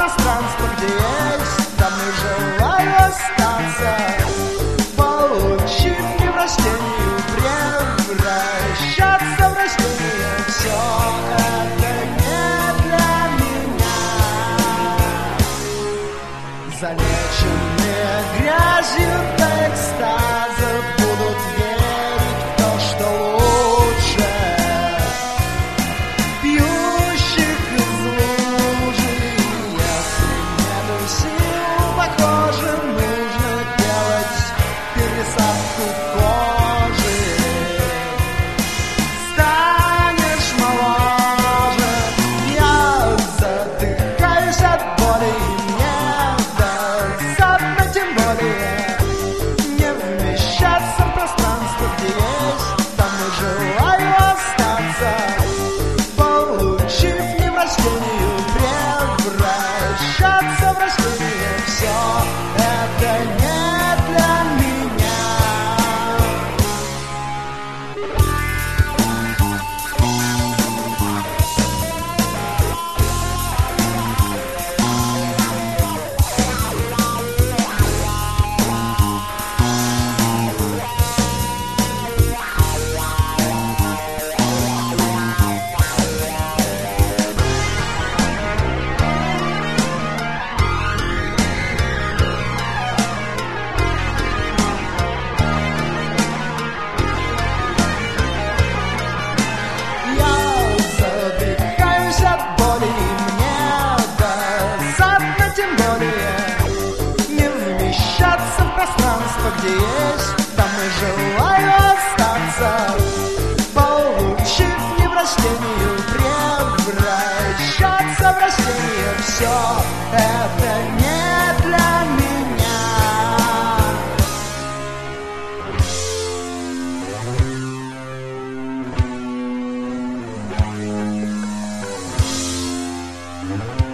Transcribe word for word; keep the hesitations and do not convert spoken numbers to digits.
пространство, где есть, там и желаю остаться. Получив неврастению, превращаться в растение. Все это не для меня. Залеченные грязью до экстаза будут верить в то, что лучше. Пьющих из лужи, если нету сил, похоже, нужно делать пересадку кожи. Станешь моложе, я задыхаюсь от боли, и мне досадно, тем более не вмещаться в пространство, где есть, там и желаю остаться. Получив неврастению, превращаться в растение. Все это не для меня. Тем более не вмещаться в пространство, где есть, там и желаю остаться. Получив неврастению, превращаться в растение. Все это не для меня.